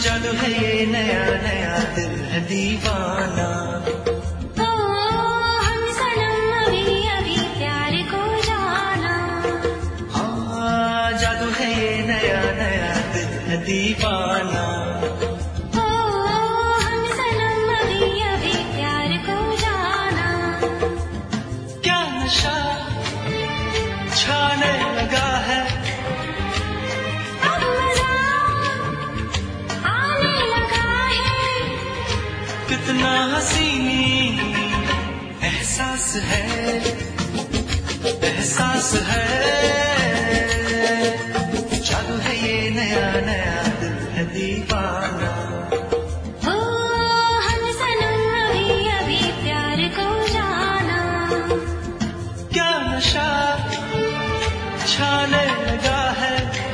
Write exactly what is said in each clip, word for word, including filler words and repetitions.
जादू है ये नया नया दिल है दीवाना। ओ हम सनम अभी अभी प्यार को जाना। हाँ जादू है ये नया नया दिल है दीवाना। ओ हम सनम अभी अभी प्यार को जाना। क्या नशा छाने लगा है, कितना हसीनी एहसास है, एहसास है। जादू है ये नया नया दिल है दीवाना। ओ हम सनम अभी अभी प्यार को जाना। क्या नशा छाने लगा है,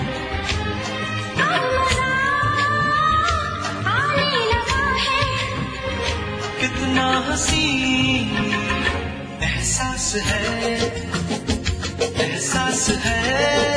कितना हसीन एहसास है, एहसास है।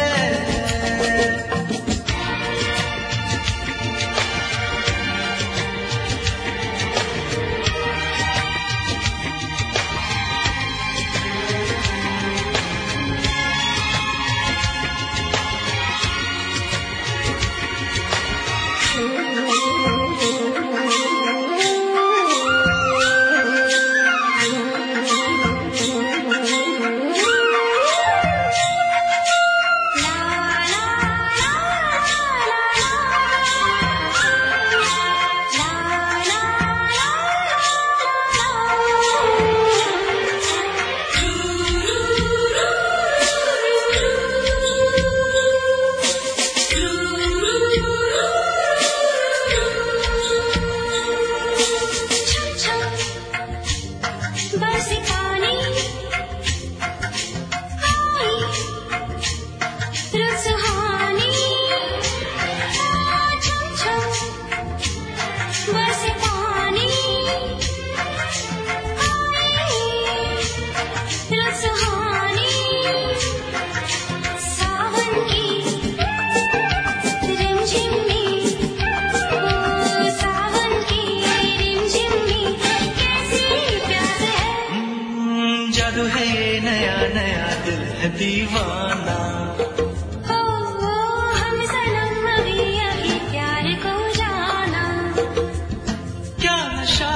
जादू है ये नया नया दिल है दीवाना। ओ हम सनम अभी अभी प्यार को जाना। क्या नशा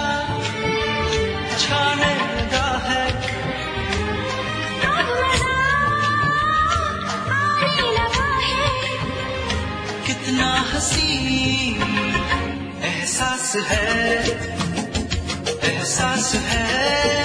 छाने लगा है, अब मजा आने लगा है, कितना हसीन एहसास है, एहसास है।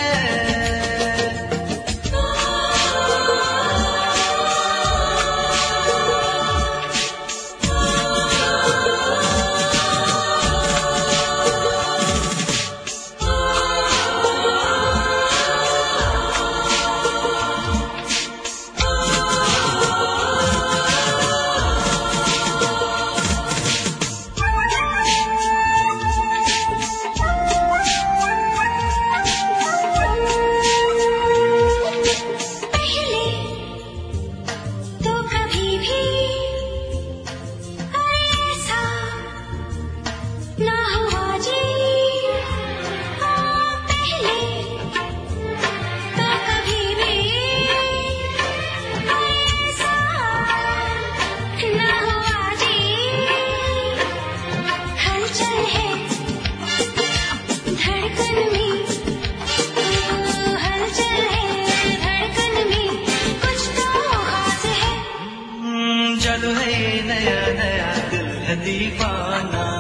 जादू है ये नया नया दिल है दीवाना।